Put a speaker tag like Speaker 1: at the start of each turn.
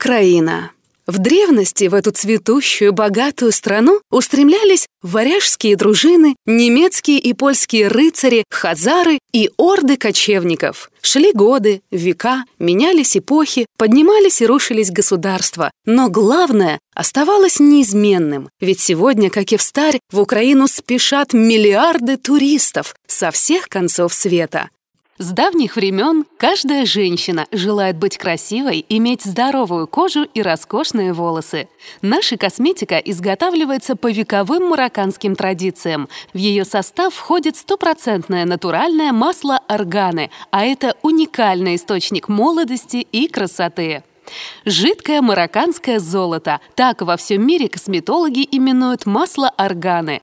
Speaker 1: Украина. В древности в эту цветущую, богатую страну устремлялись варяжские дружины, немецкие и польские рыцари, хазары и орды кочевников. Шли годы, века, менялись эпохи, поднимались и рушились государства. Но главное оставалось неизменным. Ведь сегодня, как и встарь, в Украину спешат миллиарды туристов со всех концов света. С давних времен каждая женщина желает быть красивой, иметь здоровую кожу и роскошные волосы. Наша косметика изготавливается по вековым марокканским традициям. В ее состав входит стопроцентное натуральное масло органы, а это уникальный источник молодости и красоты. Жидкое марокканское золото – так во всем мире косметологи именуют масло органы.